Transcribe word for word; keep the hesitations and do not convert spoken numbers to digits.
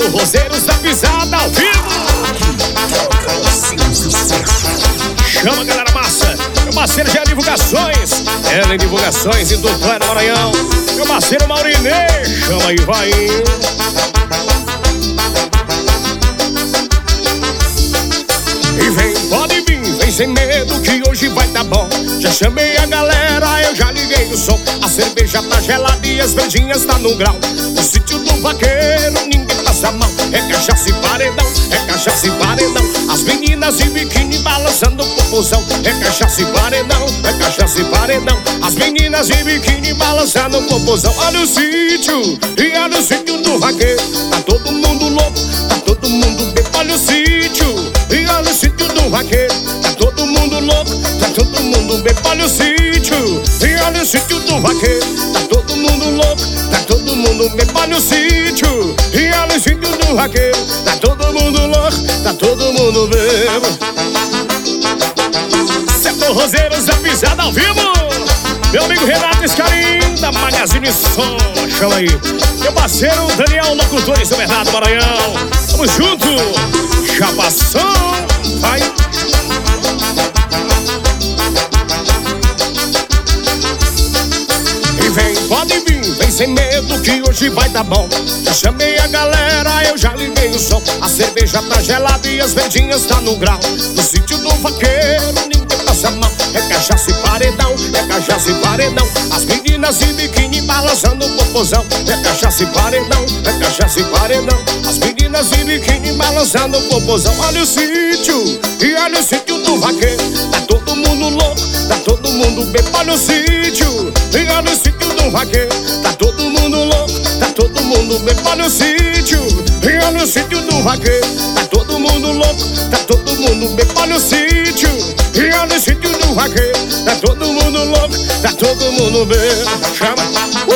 Forrozeiros da Pisada ao vivo. Chama, galera massa. Meu parceiro já é divulgações. Ela em divulgações em Doutor Maranhão. Meu parceiro Maurinei. Chama aí, vai. E vem, pode vir, vem sem medo que hoje vai tá bom. Já chamei a galera, eu já liguei o som. A cerveja tá gelada e as verdinhas tá no grau. No sítio do vaqueiro ninguém passa mal. É cachaça e paredão, é cachaça e paredão. As meninas de biquíni balançando o popozão. É cachaça e paredão, é cachaça e paredão. As meninas de biquíni balançando o popozão. Olha o sítio, e olha o sítio do vaqueiro. Tá todo mundo louco, tá todo mundo bem. Olha o sítio, e olha o sítio do vaqueiro. Tá todo mundo louco, tá todo mundo bem. Olha o sítio, e olha o sítio do vaqueiro. Tá todo mundo louco, tá todo mundo bem. Olha o sítio, e olha o sítio do vaqueiro. Tá todo mundo louco, tá todo mundo bem. Forrozeiros da Pisada ao vivo. Meu amigo Renato Escarim, da Magazine Som. Chama aí. Meu parceiro Daniel, locutor em São Bernardo, Maranhão. Tamo junto. Chapação, vai. E vem, pode vir, vem sem medo que hoje vai tá bom. Já chamei a galera, eu já liguei o som. A cerveja tá gelada e as verdinhas tá no grau. No sítio do vaqueiro ninguém passa mal. É cachaça e paredão, é cachaça e paredão. As meninas de biquíni balançando o popozão. É cachaça e paredão, é cachaça e paredão. As meninas de biquíni balançando o popozão. Olha o sítio, e olha o sítio do vaqueiro. Tá todo mundo louco, tá todo mundo bem. Olha o sítio, e olha o sítio do vaqueiro. Tá todo mundo louco, tá todo mundo bem. Olha o sítio, e olha o sítio do vaqueiro. Tá todo mundo louco, tá todo mundo bem. Olha o sítio, e olha o sítio do vaqueiro. Tá todo mundo louco, tá todo mundo bem. Chama.